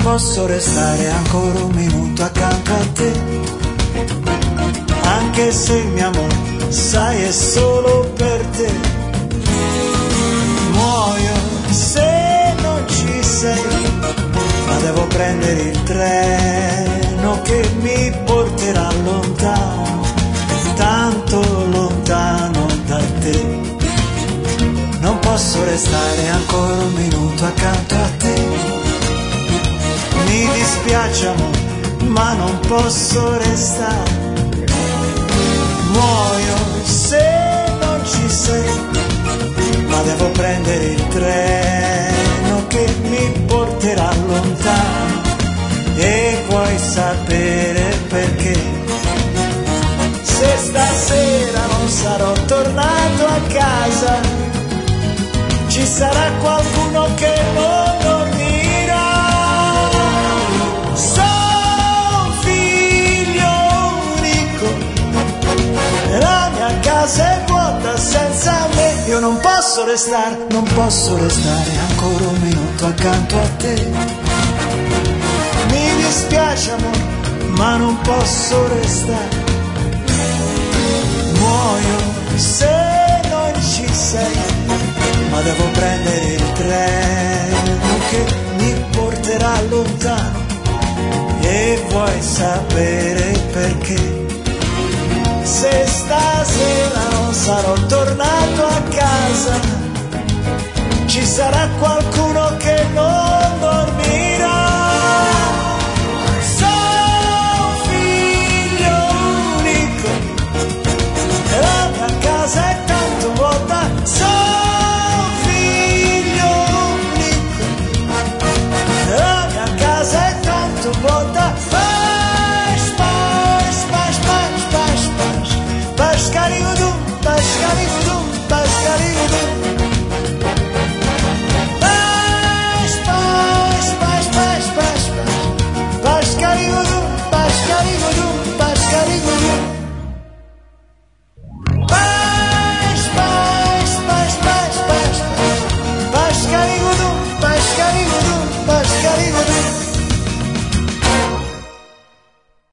posso restare ancora un minuto accanto a te, anche se il mio amore, sai, è solo per te. Muoio se non ci sei, ma devo prendere il treno che mi porterà lontano, tanto lontano da te. Non posso restare ancora un minuto accanto a te, mi dispiace amore, ma non posso restare. Muoio se non ci sei, ma devo prendere il treno che mi porterà lontano. E vuoi sapere perché? Se stasera non sarò tornato a casa, ci sarà qualcuno che non dormirà. Sono figlio unico e la mia casa è vuota senza me. Io non posso restare ancora un minuto accanto a te. Mi dispiace amore, ma non posso restare. Muoio se non ci sei, ma devo prendere il treno che mi porterà lontano. E vuoi sapere perché? Se stasera non sarò tornato a casa, ci sarà qualcuno